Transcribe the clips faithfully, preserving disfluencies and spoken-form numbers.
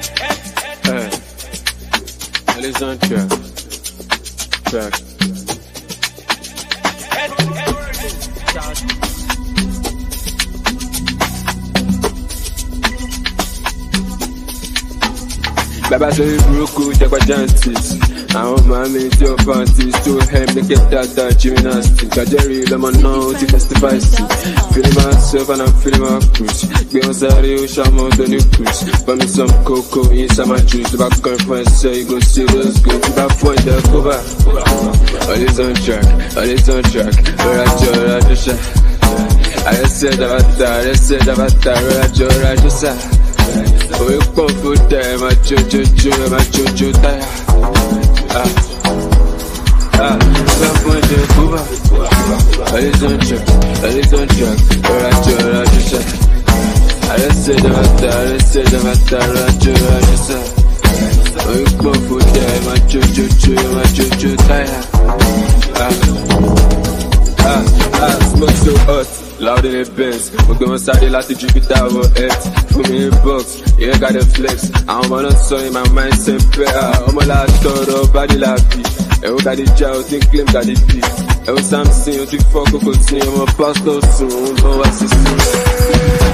Hey, listen on track. Track. Baba say you broke, take a chances. I want my mate your panties to help me get that that gymnastics. I Jerry, let me know to testify. Feeling myself and I'm feeling my cruise. Be on Saturday, we shall mount on the cruise. Buy me some cocoa, inside my juice. If I come from say you go serious, go to that point, they'll go back. All is on track, all is on track. Where I just, I just, I just said about that, I just said about that. Where I just, I just said. Oh, you come for time, my cho-cho-cho, my cho-cho-tire. Ah, ah, that point in Cuba. I is on track, I is on track. Or I just, I just said. I just said about that, I just said about that. Or I just, I just said. Oh, you come for time, my cho-cho-cho, my cho-cho-tire. Ah, ah, ah, smoke so hot. Loud in the Benz, we're going inside the last Jupiter over Earth. Put me in the box, you ain't got the flex. I'm on a song in my mind, same prayer. I'm a last thought of body like this. And we got the jail, think claim got the beat. And we something, you think fuck, we continue. I'm a pastor soon, no assistance.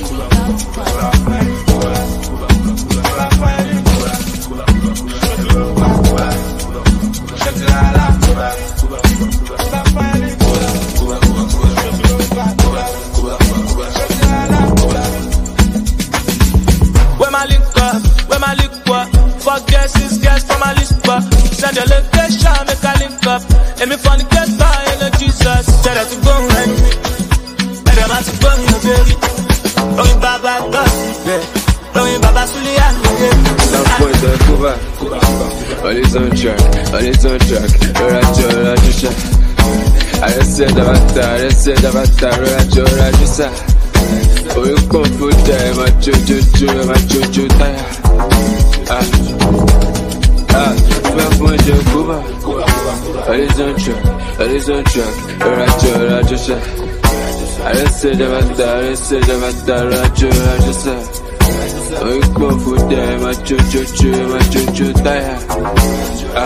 Fuck guesses, guess from my list, but send your location, make a link up. And me funny get by, and Jesus. Tell her to go and tell her to go in your baby. Going Baba, God, going Baba Sulian. That point of Cuba, all is on track, all is on track. Where I just, I just, I just said about that, I just said about that. Where I just, I just said. Oh, you come for time, my cho-cho-cho, my cho-cho-tire. Ah, ah, that point of Cuba, all is on track, all is on track. Where I just, I just said. I just said about that, I just said about that. Where I just, I just said. Oh, you come for time, my cho-cho-cho, my cho-cho-tire. Ah.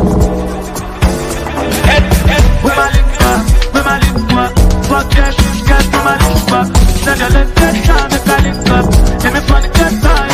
Where my link up, where my link up. Fuck yeah, she's got to my link up. Send your link up, make a link up. And me funny get tired.